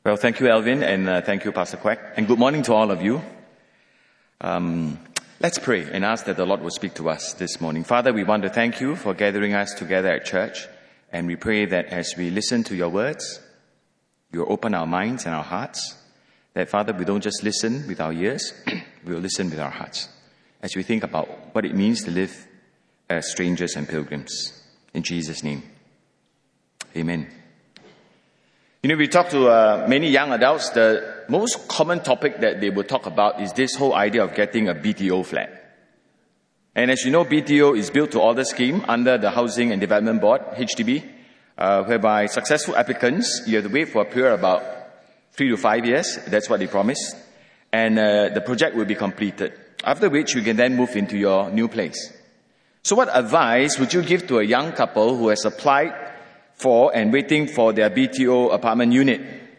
Well, thank you, Alvin, and thank you, Pastor Quack. And good morning to all of you. Let's pray and ask that the Lord will speak to us this morning. Father, we want to thank you for gathering us together at church. And we pray that as we listen to your words, you'll open our minds and our hearts. That, Father, we don't just listen with our ears, we'll listen with our hearts. As we think about what it means to live as strangers and pilgrims. In Jesus' name. Amen. You know, we talk to many young adults, the most common topic that they will talk about is this whole idea of getting a BTO flat. And as you know, BTO is built to order scheme under the Housing and Development Board, HDB, whereby successful applicants, you have to wait for a period of about 3 to 5 years. That's what they promised. And the project will be completed. After which you can then move into your new place. So what advice would you give to a young couple who has applied for and waiting for their BTO apartment unit?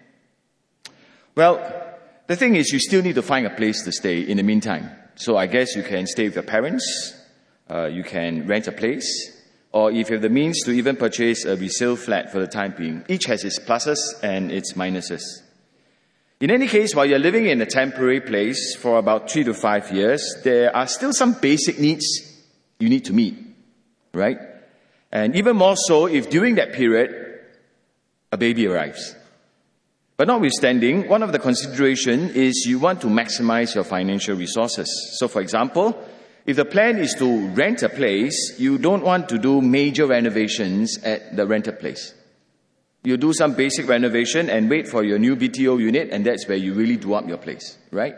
Well, the thing is you still need to find a place to stay in the meantime. So I guess you can stay with your parents, you can rent a place, or if you have the means to even purchase a resale flat for the time being. Each has its pluses and its minuses. In any case, while you're living in a temporary place for about 3 to 5 years, there are still some basic needs you need to meet, right? And even more so if during that period, a baby arrives. But notwithstanding, one of the considerations is you want to maximize your financial resources. So for example, if the plan is to rent a place, you don't want to do major renovations at the rented place. You do some basic renovation and wait for your new BTO unit, and that's where you really do up your place, right?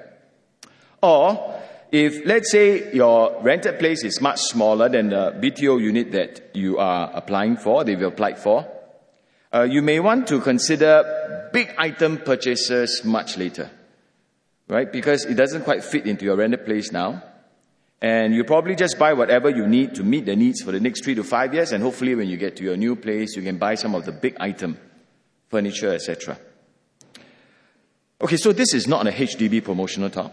Or if, let's say, your rented place is much smaller than the BTO unit that you are applying for, that you've applied for, you may want to consider big item purchases much later, right? Because it doesn't quite fit into your rented place now. And you probably just buy whatever you need to meet the needs for the next 3 to 5 years, and hopefully when you get to your new place, you can buy some of the big item, furniture, etc. Okay, so this is not a HDB promotional talk.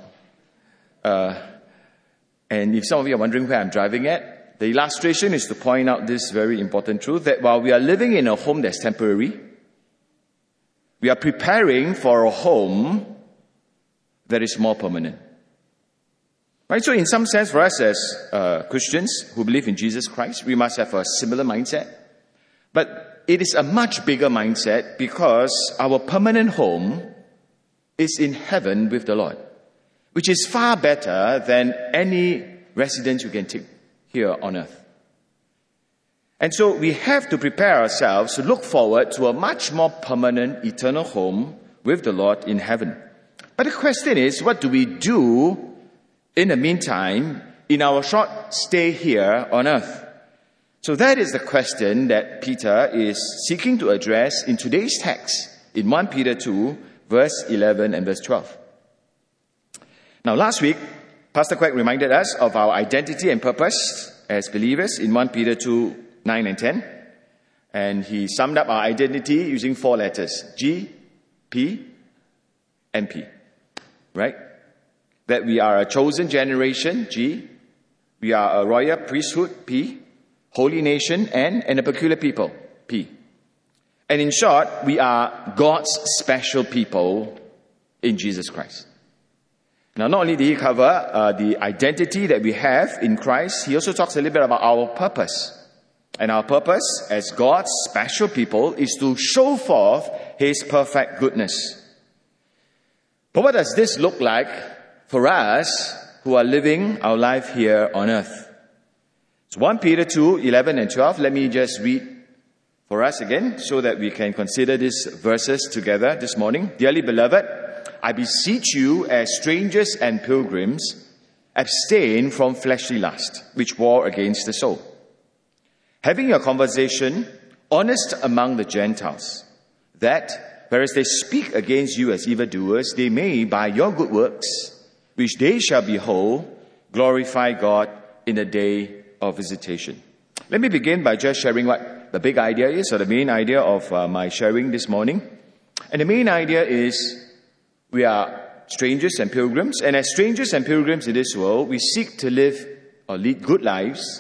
And if some of you are wondering where I'm driving at, the illustration is to point out this very important truth that while we are living in a home that's temporary, we are preparing for a home that is more permanent. Right? So in some sense, for us as Christians who believe in Jesus Christ, we must have a similar mindset. But it is a much bigger mindset because our permanent home is in heaven with the Lord, which is far better than any residence you can take here on earth. And so we have to prepare ourselves to look forward to a much more permanent, eternal home with the Lord in heaven. But the question is, what do we do in the meantime in our short stay here on earth? So that is the question that Peter is seeking to address in today's text in 1 Peter 2, verse 11 and verse 12. Now, last week, Pastor Quack reminded us of our identity and purpose as believers in 1 Peter 2, 9 and 10. And he summed up our identity using 4 letters, G, P, and P. Right? That we are a chosen generation, G. We are a royal priesthood, P. Holy nation, and a peculiar people, P. And in short, we are God's special people in Jesus Christ. Now, not only did he cover the identity that we have in Christ, he also talks a little bit about our purpose. And our purpose as God's special people is to show forth his perfect goodness. But what does this look like for us who are living our life here on earth? It's 1 Peter 2, 11 and 12. Let me just read for us again so that we can consider these verses together this morning. Dearly beloved, I beseech you as strangers and pilgrims, abstain from fleshly lust, which war against the soul. Having your conversation honest among the Gentiles, that, whereas they speak against you as evildoers, they may, by your good works, which they shall behold, glorify God in the day of visitation. Let me begin by just sharing what the big idea is, or the main idea of my sharing this morning. And the main idea is we are strangers and pilgrims, and as strangers and pilgrims in this world, we seek to live or lead good lives,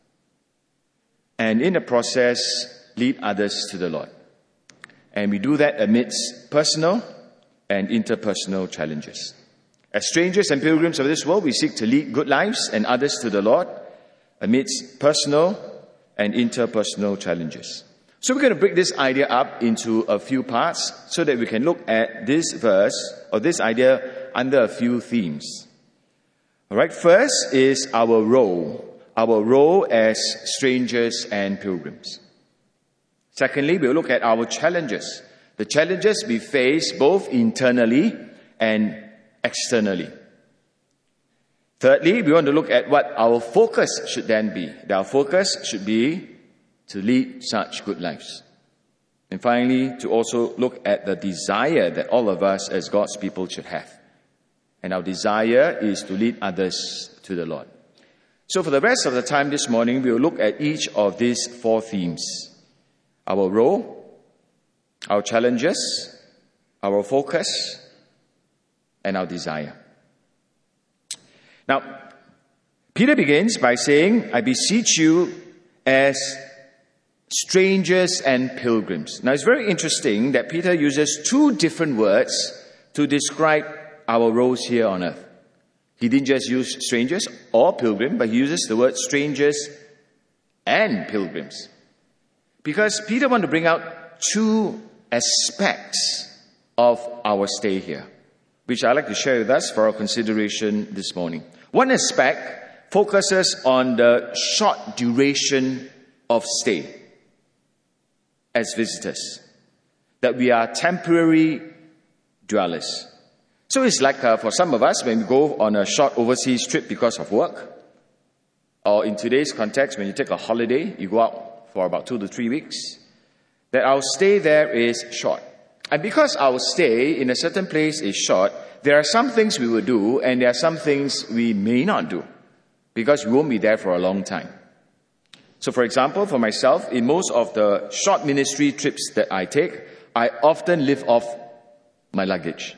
and in the process, lead others to the Lord. And we do that amidst personal and interpersonal challenges. As strangers and pilgrims of this world, we seek to lead good lives and others to the Lord amidst personal and interpersonal challenges. So we're going to break this idea up into a few parts so that we can look at this verse or this idea under a few themes. All right, first is our role as strangers and pilgrims. Secondly, we'll look at our challenges, the challenges we face both internally and externally. Thirdly, we want to look at what our focus should then be. Our focus should be to lead such good lives. And finally, to also look at the desire that all of us as God's people should have. And our desire is to lead others to the Lord. So for the rest of the time this morning, we will look at each of these four themes. Our role, our challenges, our focus, and our desire. Now, Peter begins by saying, I beseech you as strangers and pilgrims. Now, it's very interesting that Peter uses two different words to describe our roles here on earth. He didn't just use strangers or pilgrim, but he uses the word strangers and pilgrims. Because Peter wants to bring out two aspects of our stay here, which I'd like to share with us for our consideration this morning. One aspect focuses on the short duration of stay as visitors, that we are temporary dwellers. So it's like for some of us, when we go on a short overseas trip because of work, or in today's context, when you take a holiday, you go out for about 2 to 3 weeks, that our stay there is short. And because our stay in a certain place is short, there are some things we will do, and there are some things we may not do, because we won't be there for a long time. So for example, for myself, in most of the short ministry trips that I take, I often live off my luggage.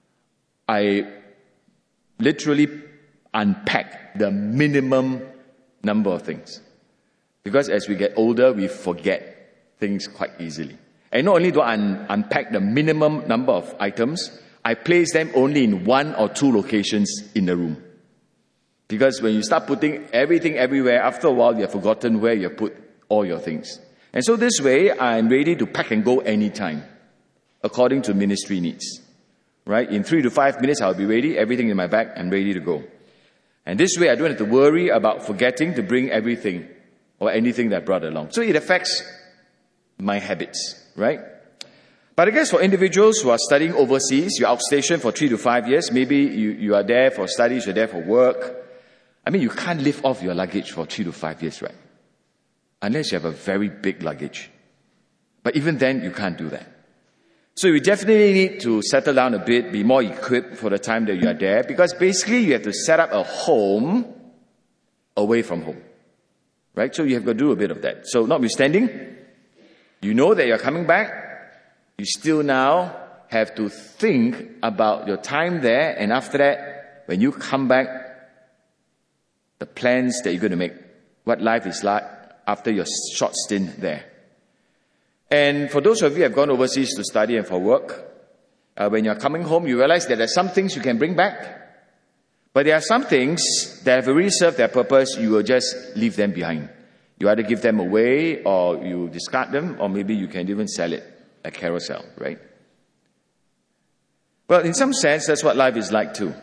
I literally unpack the minimum number of things. Because as we get older, we forget things quite easily. And not only do I unpack the minimum number of items, I place them only in 1 or 2 locations in the room. Because when you start putting everything everywhere, after a while you have forgotten where you put all your things. And so this way, I'm ready to pack and go anytime, according to ministry needs. Right? In 3 to 5 minutes, I'll be ready, everything in my bag, and ready to go. And this way, I don't have to worry about forgetting to bring everything or anything that I brought along. So it affects my habits, right? But I guess for individuals who are studying overseas, you're outstationed for 3 to 5 years, maybe you are there for studies, you're there for work. I mean, you can't live off your luggage for 3 to 5 years, right? Unless you have a very big luggage. But even then, you can't do that. So you definitely need to settle down a bit, be more equipped for the time that you are there, because basically you have to set up a home away from home. Right? So you have to do a bit of that. So notwithstanding, you know that you're coming back, you still now have to think about your time there, and after that, when you come back, the plans that you're going to make, what life is like after your short stint there. And for those of you who have gone overseas to study and for work, when you're coming home, you realize that there are some things you can bring back, but there are some things that have already served their purpose, you will just leave them behind. You either give them away, or you discard them, or maybe you can even sell it at Carousel, right? Well, in some sense, that's what life is like too.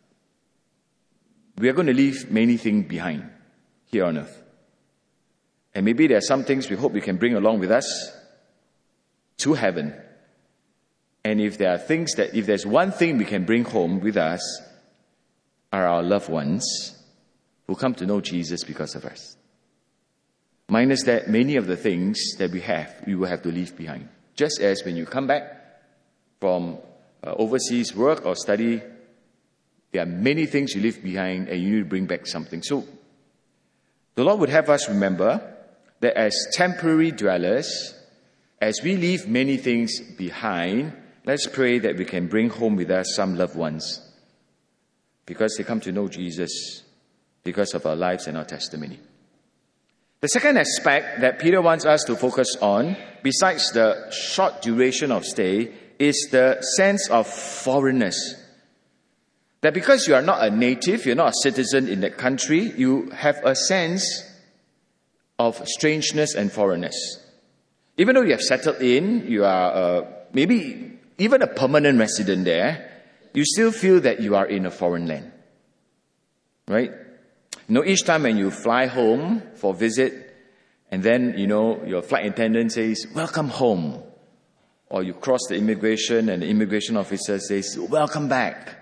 We are going to leave many things behind here on earth. And maybe there are some things we hope we can bring along with us to heaven. And if there's one thing we can bring home with us, are our loved ones who come to know Jesus because of us. Minus that, many of the things that we will have to leave behind. Just as when you come back from overseas work or study, there are many things you leave behind and you need to bring back something. So the Lord would have us remember that as temporary dwellers, as we leave many things behind, let's pray that we can bring home with us some loved ones, because they come to know Jesus because of our lives and our testimony. The second aspect that Peter wants us to focus on, besides the short duration of stay, is the sense of foreignness. That because you are not a native, you're not a citizen in that country, you have a sense of strangeness and foreignness. Even though you have settled in, you are maybe even a permanent resident there, you still feel that you are in a foreign land. Right? Each time when you fly home for a visit, and then, your flight attendant says, "Welcome home." Or you cross the immigration and the immigration officer says, "Welcome back."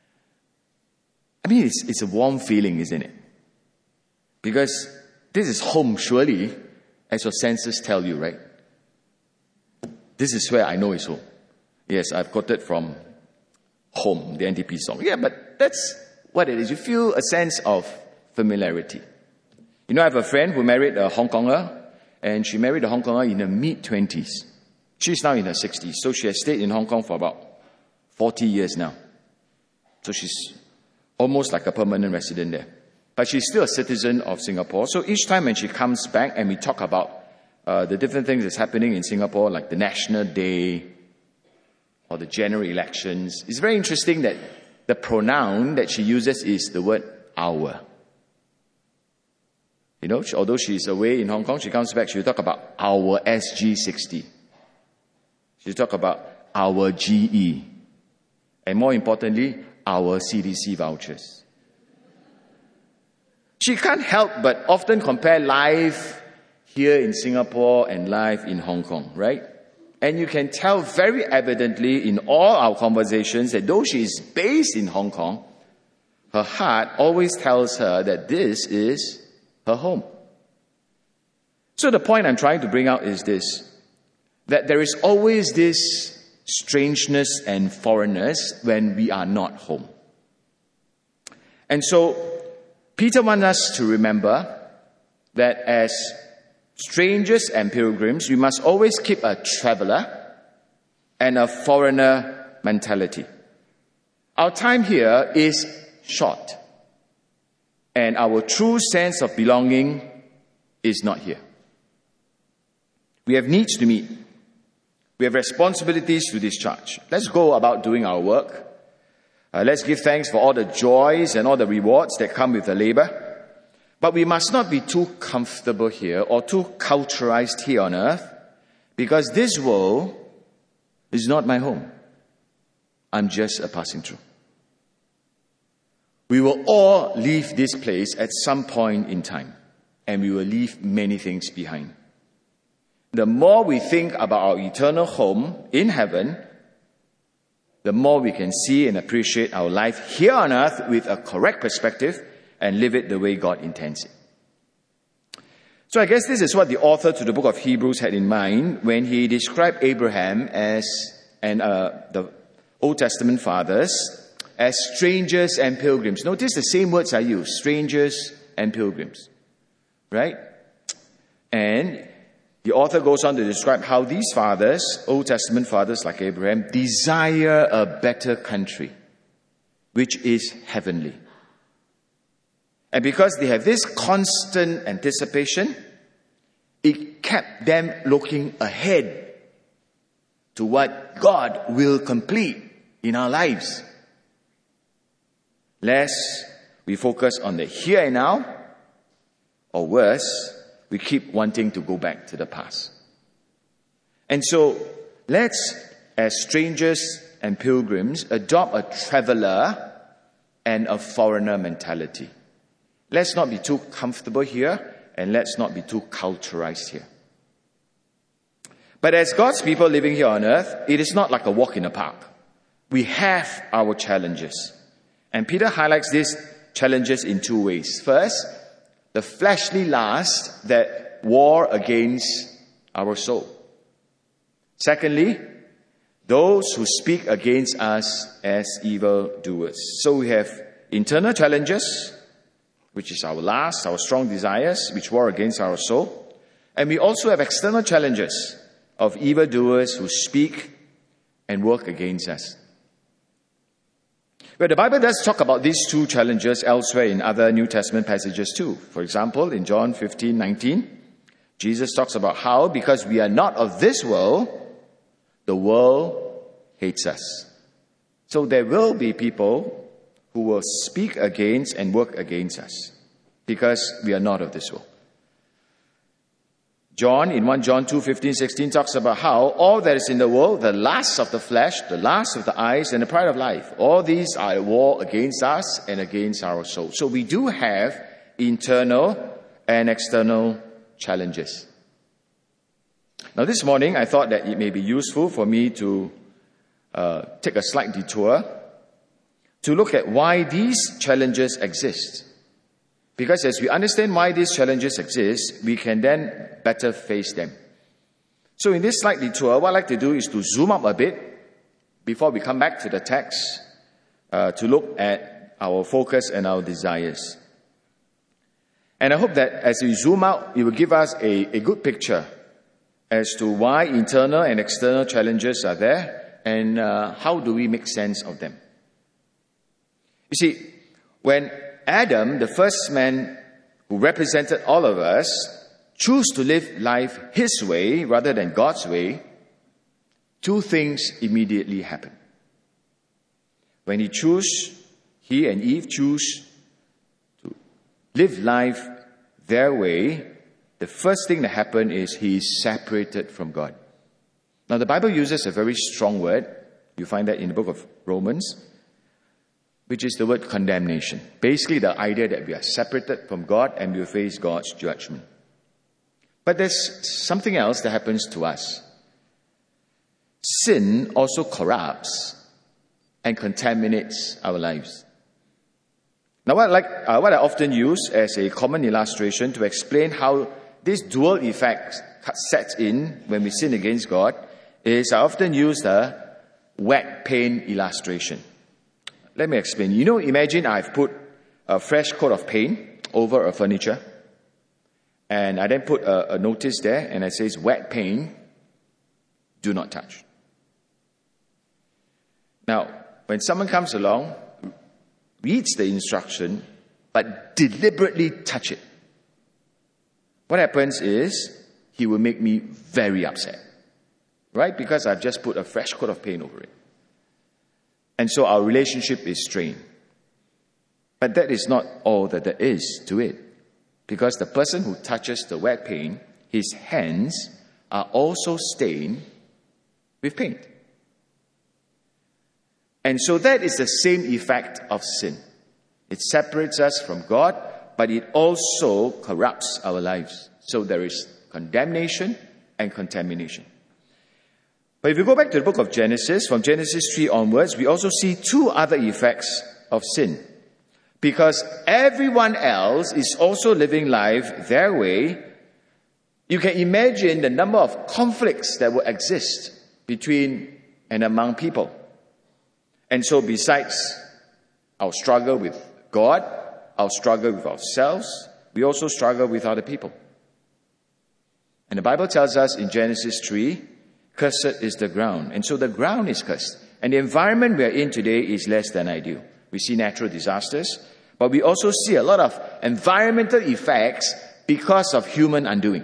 I mean, it's a warm feeling, isn't it? Because this is home, surely, as your senses tell you, right? This is where I know it's home. Yes, I've quoted from Home, the NDP song. Yeah, but that's what it is. You feel a sense of familiarity. I have a friend who married a Hong Konger, and she married a Hong Konger in her mid-20s. She's now in her 60s, so she has stayed in Hong Kong for about 40 years now. So she's almost like a permanent resident there. But she's still a citizen of Singapore. So each time when she comes back and we talk about the different things that's happening in Singapore, like the National Day or the general elections, it's very interesting that the pronoun that she uses is the word our. Although she's away in Hong Kong, she comes back, she'll talk about our SG60. She'll talk about our GE. And more importantly, our CDC vouchers. She can't help but often compare life here in Singapore and life in Hong Kong, right? And you can tell very evidently in all our conversations that though she is based in Hong Kong, her heart always tells her that this is her home. So the point I'm trying to bring out is this, that there is always this strangeness and foreignness when we are not home. And so Peter wants us to remember that as strangers and pilgrims, we must always keep a traveler and a foreigner mentality. Our time here is short, and our true sense of belonging is not here. We have needs to meet. We have responsibilities to discharge. Let's go about doing our work. Let's give thanks for all the joys and all the rewards that come with the labor. But we must not be too comfortable here or too culturalized here on earth, because this world is not my home. I'm just a passing through. We will all leave this place at some point in time, and we will leave many things behind. The more we think about our eternal home in heaven, the more we can see and appreciate our life here on earth with a correct perspective and live it the way God intends it. So I guess this is what the author to the book of Hebrews had in mind when he described Abraham and the Old Testament fathers as strangers and pilgrims. Notice the same words are used, strangers and pilgrims, right? And the author goes on to describe how these fathers, Old Testament fathers like Abraham, desire a better country, which is heavenly. And because they have this constant anticipation, it kept them looking ahead to what God will complete in our lives. Lest we focus on the here and now, or worse, we keep wanting to go back to the past. And so, let's, as strangers and pilgrims, adopt a traveler and a foreigner mentality. Let's not be too comfortable here, and let's not be too culturalized here. But as God's people living here on earth, it is not like a walk in the park. We have our challenges. And Peter highlights these challenges in two ways. First, the fleshly lust that war against our soul. Secondly, those who speak against us as evildoers. So we have internal challenges, which is our lust, our strong desires, which war against our soul. And we also have external challenges of evildoers who speak and work against us. But the Bible does talk about these two challenges elsewhere in other New Testament passages too. For example, in John 15:19, Jesus talks about how, because we are not of this world, the world hates us. So there will be people who will speak against and work against us because we are not of this world. John, in 1 John 2, 15, 16, talks about how all that is in the world, the lust of the flesh, the lust of the eyes, and the pride of life, all these are at war against us and against our soul. So we do have internal and external challenges. Now this morning, I thought that it may be useful for me to take a slight detour to look at why these challenges exist. Because as we understand why these challenges exist, we can then better face them. So in this slight detour, what I'd like to do is to zoom up a bit before we come back to the text to look at our focus and our desires. And I hope that as we zoom out, it will give us a good picture as to why internal and external challenges are there and how do we make sense of them. You see, when Adam, the first man who represented all of us, chose to live life his way rather than God's way, two things immediately happen. When he and Eve choose to live life their way, the first thing that happened is he is separated from God. Now the Bible uses a very strong word. You find that in the book of Romans, which is the word condemnation. Basically the idea that we are separated from God and we face God's judgment. But there's something else that happens to us. Sin also corrupts and contaminates our lives. Now what I often use as a common illustration to explain how this dual effect sets in when we sin against God is I often use the wet paint illustration. Let me explain. Imagine I've put a fresh coat of paint over a furniture, and I then put a notice there, and it says, wet paint, do not touch. Now, when someone comes along, reads the instruction, but deliberately touch it, what happens is, he will make me very upset, right? Because I've just put a fresh coat of paint over it. And so our relationship is strained. But that is not all that there is to it. Because the person who touches the wet paint, his hands are also stained with paint. And so that is the same effect of sin. It separates us from God, but it also corrupts our lives. So there is condemnation and contamination. But if we go back to the book of Genesis, from Genesis 3 onwards, we also see two other effects of sin. Because everyone else is also living life their way, you can imagine the number of conflicts that will exist between and among people. And so besides our struggle with God, our struggle with ourselves, we also struggle with other people. And the Bible tells us in Genesis 3, cursed is the ground. And so the ground is cursed. And the environment we are in today is less than ideal. We see natural disasters, but we also see a lot of environmental effects because of human undoing.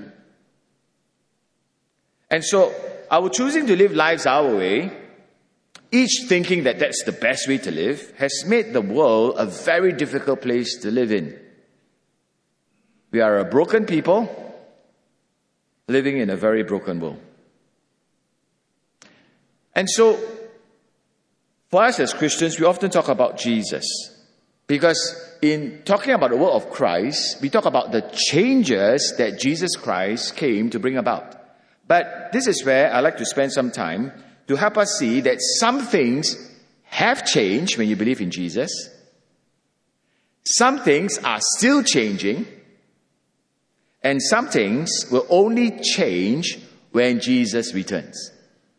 And so our choosing to live lives our way, each thinking that that's the best way to live, has made the world a very difficult place to live in. We are a broken people living in a very broken world. And so, for us as Christians, we often talk about Jesus. Because in talking about the work of Christ, we talk about the changes that Jesus Christ came to bring about. But this is where I like to spend some time to help us see that some things have changed when you believe in Jesus. Some things are still changing. And some things will only change when Jesus returns.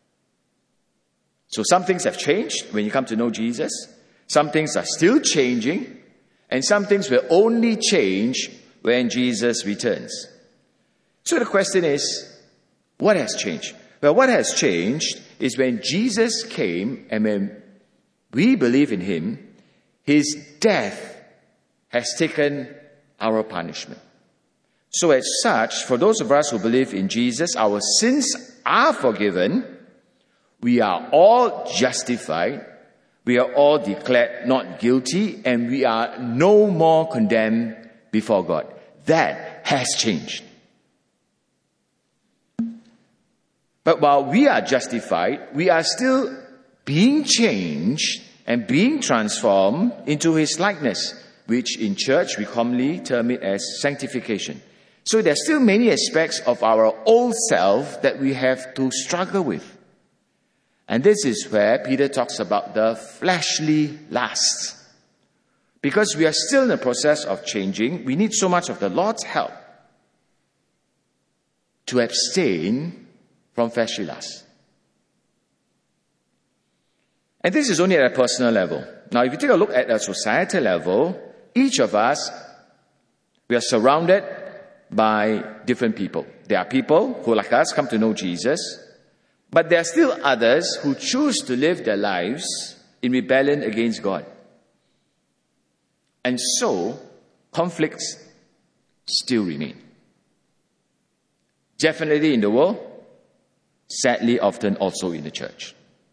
So some things have changed when you come to know Jesus. Some things are still changing. And some things will only change when Jesus returns. So the question is, what has changed? Well, what has changed is when Jesus came and when we believe in him, his death has taken our punishment. So as such, for those of us who believe in Jesus, our sins are forgiven, We are all justified. We are all declared not guilty, and we are no more condemned before God. That has changed. But while we are justified, we are still being changed and being transformed into His likeness, which in church we commonly term it as sanctification. So there's still many aspects of our old self that we have to struggle with. And this is where Peter talks about the fleshly lusts. Because we are still in the process of changing, we need so much of the Lord's help to abstain from fleshly lusts. And this is only at a personal level. Now, if you take a look at a societal level, each of us, we are surrounded by different people. There are people who, like us, come to know Jesus. But there are still others who choose to live their lives in rebellion against God. And so, conflicts still remain. Definitely in the world, sadly often also in the church.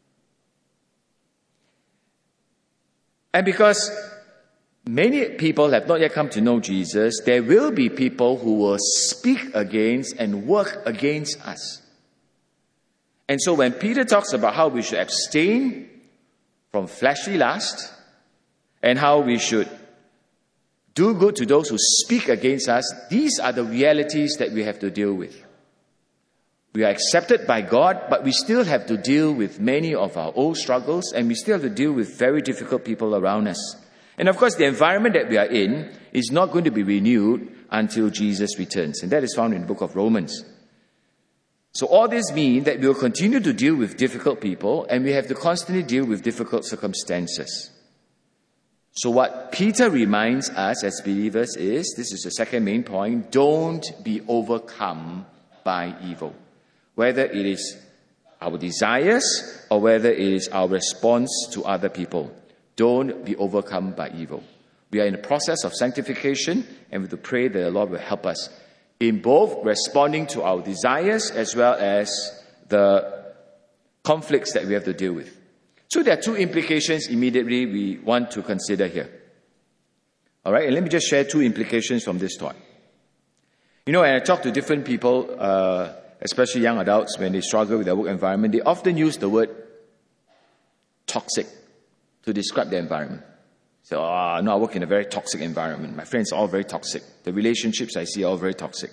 And because many people have not yet come to know Jesus, there will be people who will speak against and work against us. And so when Peter talks about how we should abstain from fleshly lust and how we should do good to those who speak against us, these are the realities that we have to deal with. We are accepted by God, but we still have to deal with many of our old struggles, and we still have to deal with very difficult people around us. And of course, the environment that we are in is not going to be renewed until Jesus returns. And that is found in the book of Romans. So all this means that we will continue to deal with difficult people, and we have to constantly deal with difficult circumstances. So what Peter reminds us as believers is, this is the second main point, don't be overcome by evil. Whether it is our desires or whether it is our response to other people. Don't be overcome by evil. We are in the process of sanctification, and we have to pray that the Lord will help us in both responding to our desires as well as the conflicts that we have to deal with. So there are two implications immediately we want to consider here. All right, and let me just share two implications from this thought. You know, when I talk to different people, especially young adults, when they struggle with their work environment, they often use the word toxic to describe their environment. So, no, I work in a very toxic environment. My friends are all very toxic. The relationships I see are all very toxic.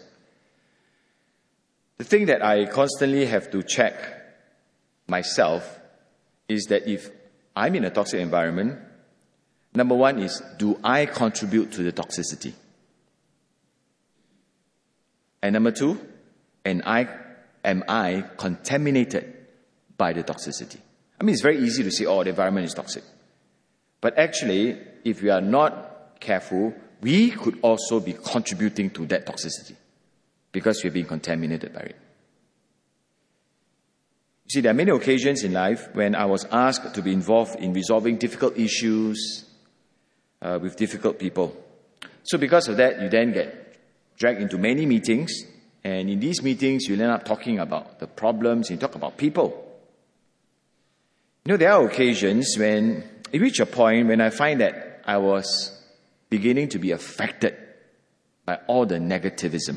The thing that I constantly have to check myself is that if I'm in a toxic environment, number one is, do I contribute to the toxicity? And number two, am I contaminated by the toxicity? I mean, it's very easy to say, the environment is toxic. But actually, if we are not careful, we could also be contributing to that toxicity because we're being contaminated by it. You see, there are many occasions in life when I was asked to be involved in resolving difficult issues with difficult people. So because of that, you then get dragged into many meetings, and in these meetings, you end up talking about the problems, you talk about people. You know, there are occasions when it reached a point when I find that I was beginning to be affected by all the negativism.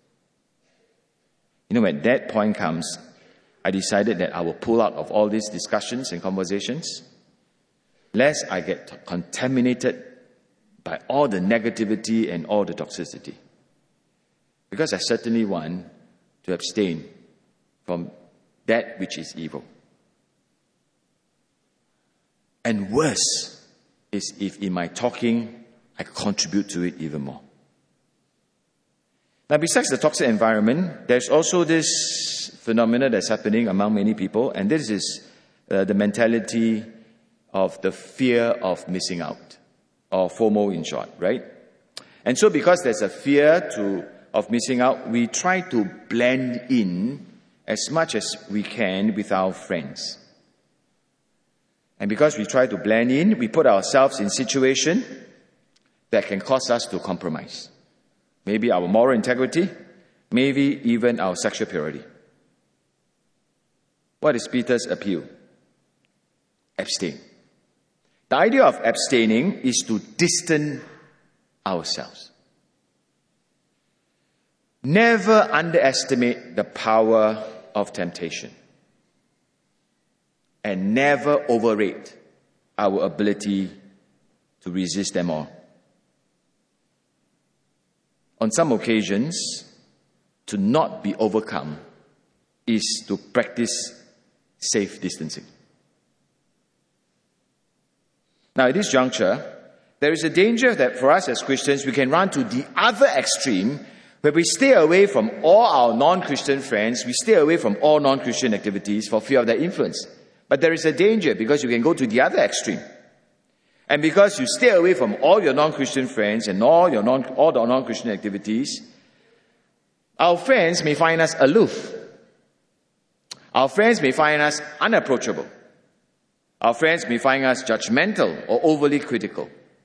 You know, when that point comes, I decided that I will pull out of all these discussions and conversations, lest I get contaminated by all the negativity and all the toxicity. Because I certainly want to abstain from that which is evil. And worse is if in my talking, I contribute to it even more. Now, besides the toxic environment, there's also this phenomenon that's happening among many people, and this is the mentality of the fear of missing out, or FOMO in short, right? And so because there's a fear of missing out, we try to blend in as much as we can with our friends. And because we try to blend in, we put ourselves in situations that can cause us to compromise. Maybe our moral integrity, maybe even our sexual purity. What is Peter's appeal? Abstain. The idea of abstaining is to distance ourselves. Never underestimate the power of temptation. And never overrate our ability to resist them all. On some occasions, to not be overcome is to practice safe distancing. Now, at this juncture, there is a danger that for us as Christians, we can run to the other extreme where we stay away from all our non-Christian friends, we stay away from all non-Christian activities for fear of their influence. But there is a danger because you can go to the other extreme. And because you stay away from all your non-Christian friends and all the non-Christian activities, our friends may find us aloof. Our friends may find us unapproachable. Our friends may find us judgmental or overly critical.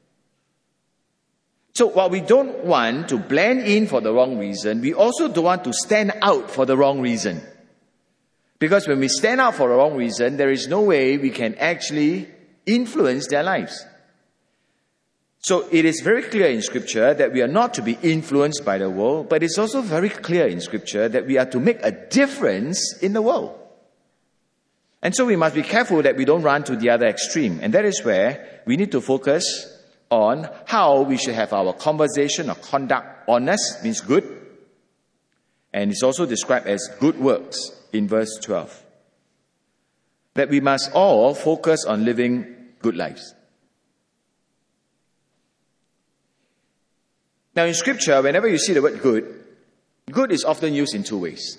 So while we don't want to blend in for the wrong reason, we also don't want to stand out for the wrong reason. Because when we stand out for the wrong reason, there is no way we can actually influence their lives. So it is very clear in Scripture that we are not to be influenced by the world, but it's also very clear in Scripture that we are to make a difference in the world. And so we must be careful that we don't run to the other extreme. And that is where we need to focus on how we should have our conversation or conduct honest, means good. And it's also described as good works in verse 12. That we must all focus on living good lives. Now in Scripture, whenever you see the word good, good is often used in two ways.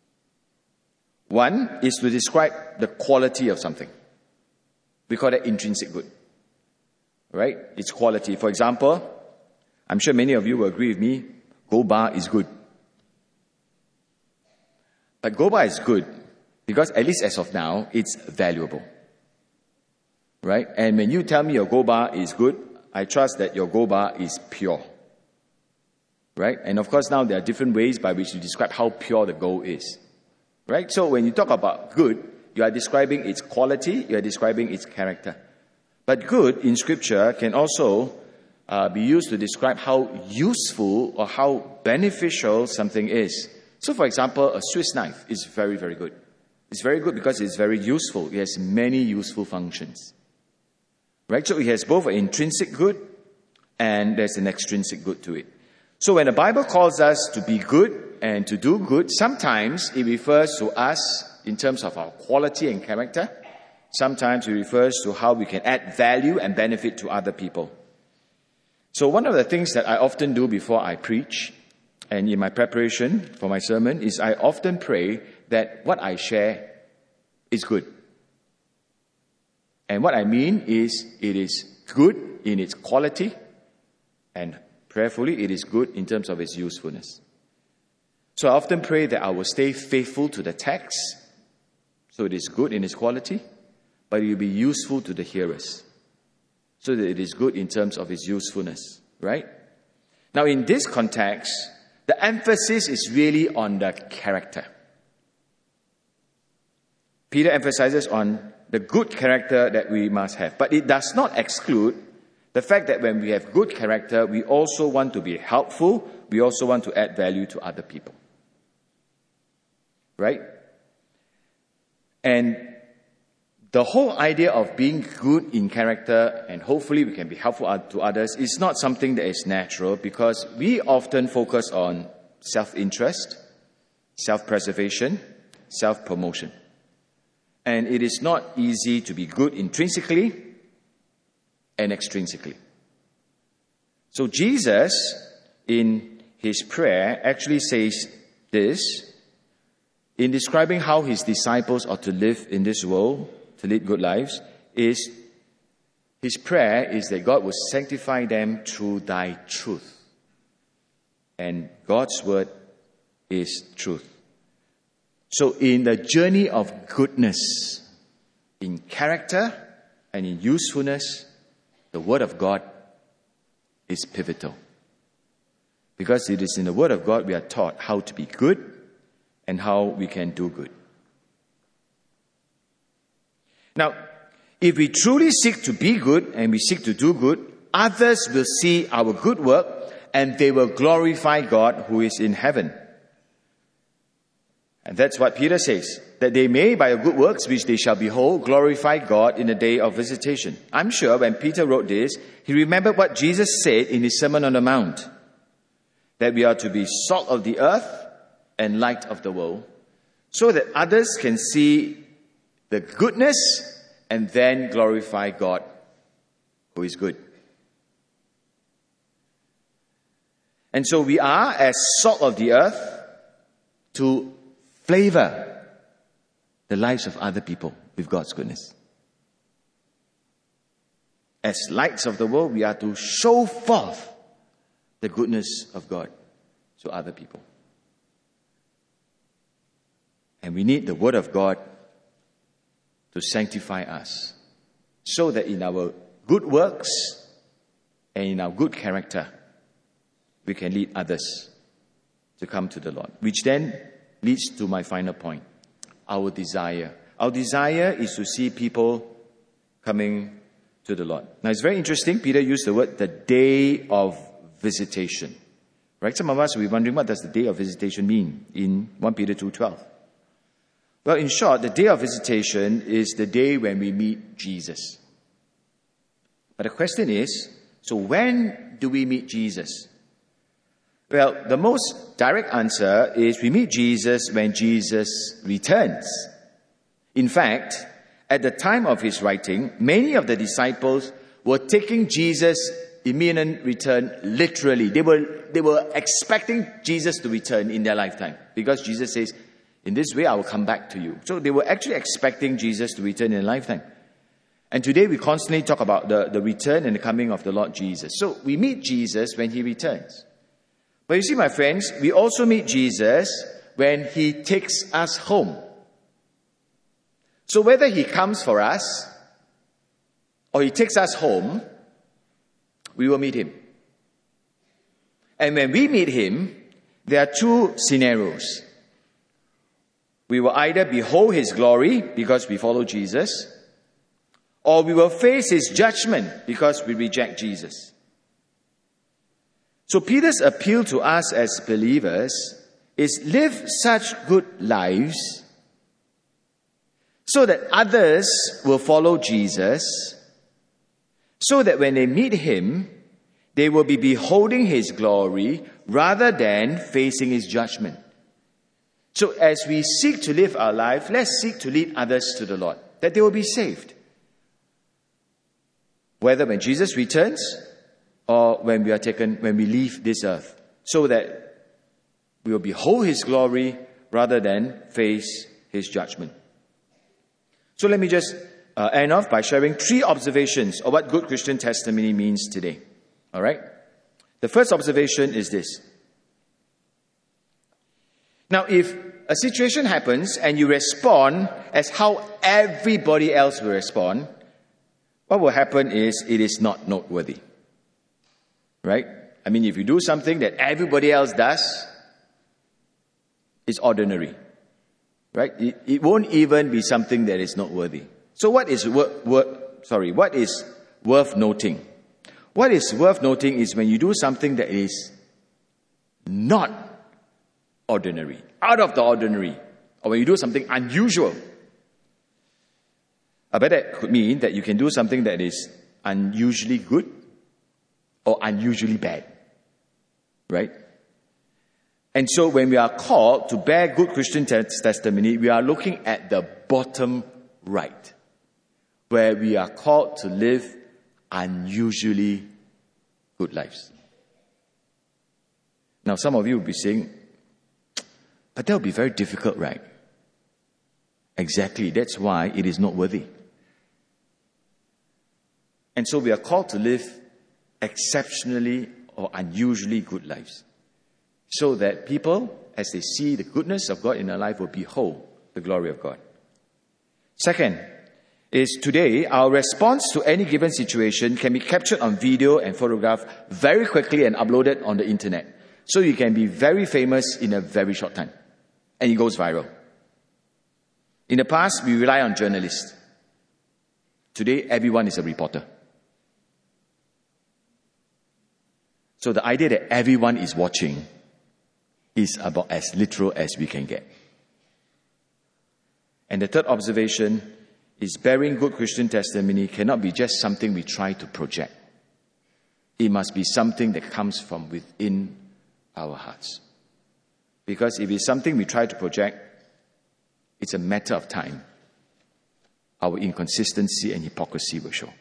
One is to describe the quality of something. We call that intrinsic good. Right? Its quality. For example, I'm sure many of you will agree with me, Gold Bar is good. But Gold Bar is good because, at least as of now, it's valuable. Right? And when you tell me your Gold Bar is good, I trust that your Gold Bar is pure. Right? And of course now there are different ways by which you describe how pure the gold is. Right? So when you talk about good, you are describing its quality, you are describing its character. But good in Scripture can also be used to describe how useful or how beneficial something is. So for example, a Swiss knife is very, very good. It's very good because it's very useful. It has many useful functions. Right? So it has both an intrinsic good and there's an extrinsic good to it. So when the Bible calls us to be good and to do good, sometimes it refers to us in terms of our quality and character. Sometimes it refers to how we can add value and benefit to other people. So one of the things that I often do before I preach and in my preparation for my sermon is I often pray that what I share is good. And what I mean is it is good in its quality and prayerfully it is good in terms of its usefulness. So I often pray that I will stay faithful to the text, so it is good in its quality, but it will be useful to the hearers, so that it is good in terms of its usefulness, right? Now in this context, the emphasis is really on the character. Peter emphasizes on the good character that we must have, but it does not exclude the fact that when we have good character, we also want to be helpful, we also want to add value to other people. Right? And the whole idea of being good in character and hopefully we can be helpful to others is not something that is natural because we often focus on self-interest, self-preservation, self-promotion. And it is not easy to be good intrinsically and extrinsically. So Jesus, in his prayer, actually says this in describing how his disciples ought to live in this world, to lead good lives, is his prayer is that God will sanctify them through thy truth. And God's word is truth. So in the journey of goodness, in character and in usefulness, the Word of God is pivotal. Because it is in the Word of God we are taught how to be good and how we can do good. Now, if we truly seek to be good and we seek to do good, others will see our good work and they will glorify God who is in heaven. And that's what Peter says, that they may, by your good works, which they shall behold, glorify God in the day of visitation. I'm sure when Peter wrote this, he remembered what Jesus said in his Sermon on the Mount, that we are to be salt of the earth and light of the world, so that others can see the goodness and then glorify God who is good. And so we are as salt of the earth to flavor the lives of other people with God's goodness. As lights of the world, we are to show forth the goodness of God to other people. And we need the Word of God to sanctify us, so that in our good works and in our good character, we can lead others to come to the Lord. Which then leads to my final point, our desire. Our desire is to see people coming to the Lord. Now it's very interesting, Peter used the word, the day of visitation. Right? Some of us will be wondering, what does the day of visitation mean in 1 Peter 2:12? Well, in short, the day of visitation is the day when we meet Jesus. But the question is, so when do we meet Jesus? Well, the most direct answer is we meet Jesus when Jesus returns. In fact, at the time of his writing, many of the disciples were taking Jesus' imminent return literally. They were expecting Jesus to return in their lifetime, because Jesus says, in this way I will come back to you. So they were actually expecting Jesus to return in their lifetime. And today we constantly talk about the return and the coming of the Lord Jesus. So we meet Jesus when he returns. But you see, my friends, we also meet Jesus when he takes us home. So whether he comes for us or he takes us home, we will meet him. And when we meet him, there are two scenarios. We will either behold his glory because we follow Jesus, or we will face his judgment because we reject Jesus. So Peter's appeal to us as believers is live such good lives so that others will follow Jesus, so that when they meet him, they will be beholding his glory rather than facing his judgment. So as we seek to live our life, let's seek to lead others to the Lord, that they will be saved. Whether when Jesus returns or when we leave this earth, so that we will behold his glory rather than face his judgment. So let me just end off by sharing 3 observations of what good Christian testimony means today. All right? The first observation is this. Now, if a situation happens and you respond as how everybody else will respond, what will happen is it is not noteworthy. Right? I mean, if you do something that everybody else does, it's ordinary. Right? It won't even be something that is noteworthy. So what is worth noting? What is worth noting is when you do something that is not ordinary, out of the ordinary, or when you do something unusual. I bet that could mean that you can do something that is unusually good or unusually bad. Right? And so when we are called to bear good Christian testimony, we are looking at the bottom right, where we are called to live unusually good lives. Now, some of you will be saying, but that will be very difficult, right? Exactly. That's why it is not worthy. And so we are called to live exceptionally or unusually good lives, so that people, as they see the goodness of God in their life, will behold the glory of God. Second is today, our response to any given situation can be captured on video and photographed very quickly and uploaded on the internet. So you can be very famous in a very short time. And it goes viral. In the past, we rely on journalists. Today, everyone is a reporter. So the idea that everyone is watching is about as literal as we can get. And the third observation is bearing good Christian testimony cannot be just something we try to project. It must be something that comes from within our hearts. Because if it's something we try to project, it's a matter of time. Our inconsistency and hypocrisy will show.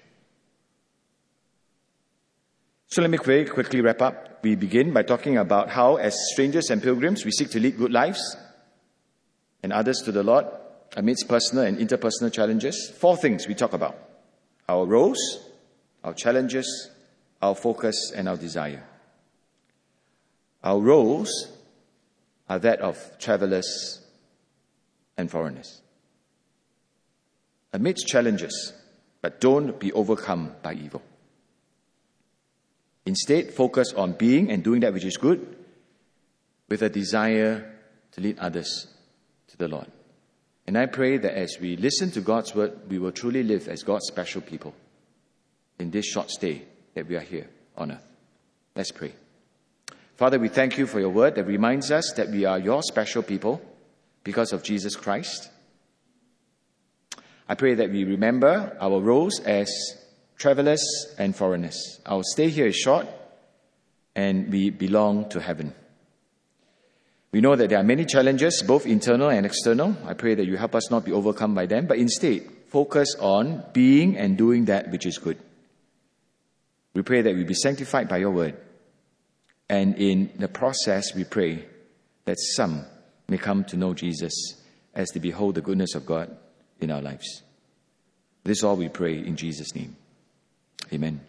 So let me very quickly wrap up. We begin by talking about how, as strangers and pilgrims, we seek to lead good lives and others to the Lord amidst personal and interpersonal challenges. 4 things we talk about: our roles, our challenges, our focus, and our desire. Our roles are that of travelers and foreigners. Amidst challenges, but don't be overcome by evil. Instead, focus on being and doing that which is good with a desire to lead others to the Lord. And I pray that as we listen to God's word, we will truly live as God's special people in this short stay that we are here on earth. Let's pray. Father, we thank you for your word that reminds us that we are your special people because of Jesus Christ. I pray that we remember our roles as travelers and foreigners. Our stay here is short and we belong to heaven. We know that there are many challenges, both internal and external. I pray that you help us not be overcome by them, but instead focus on being and doing that which is good. We pray that we be sanctified by your word. And in the process, we pray that some may come to know Jesus as they behold the goodness of God in our lives. This is all we pray in Jesus' name. Amen.